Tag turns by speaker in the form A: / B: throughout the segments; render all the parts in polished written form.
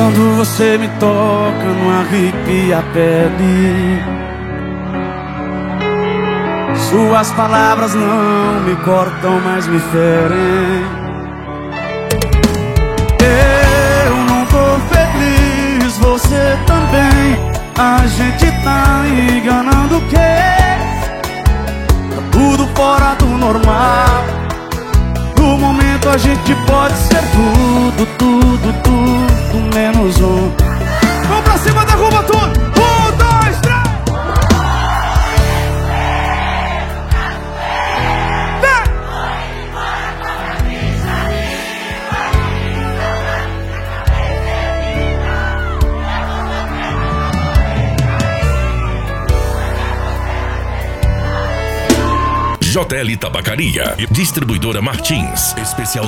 A: Quando você me toca, não arrepia a pele. Suas palavras não me cortam, mas me ferem. Eu não tô feliz, você também. A gente tá enganando o quê? Tá tudo fora do normal. No momento a gente pode ser tudo, tudo, tudo menos um. Vamos pra cima, derruba tudo. 1, 2, 3.
B: JL Tabacaria e Distribuidora Martins, especial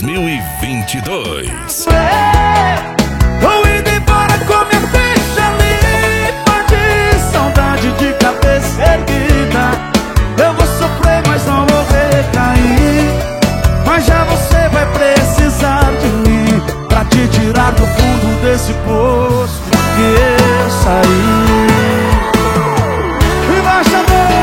B: 2022.
A: Vou indo embora com minha ficha limpa de saudade, de cabeça erguida. Eu vou sofrer, mas não vou recair. Mas já você vai precisar de mim pra te tirar do fundo desse poço que eu saí. E baixa a mão.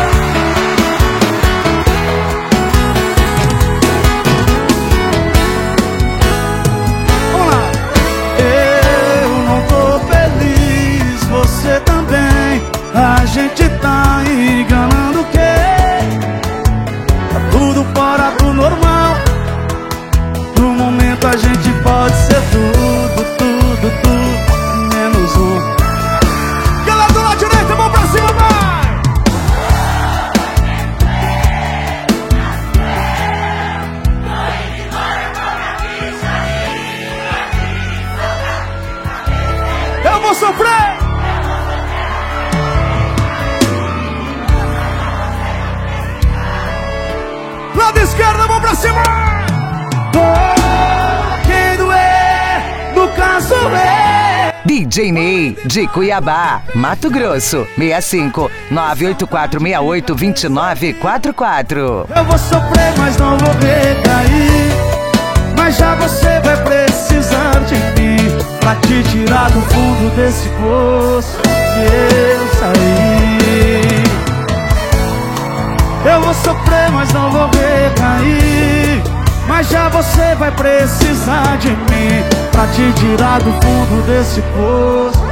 A: A gente tá enganando o quê? Tá tudo fora do normal. No momento a gente pode ser tudo, tudo, tudo menos um. Galera do lado direito, mão pra cima, vai! Eu vou sofrer! Lado esquerdo, mão pra cima! Quem doer, no caso é
C: DJ Ney, de Cuiabá, Mato Grosso, 65 98468 2944.
A: Eu vou sofrer, mas não vou recair. Mas já você vai precisar de mim pra te tirar do fundo desse poço que eu saí. Eu vou sofrer, mas não vou recair. Mas já você vai precisar de mim pra te tirar do fundo desse poço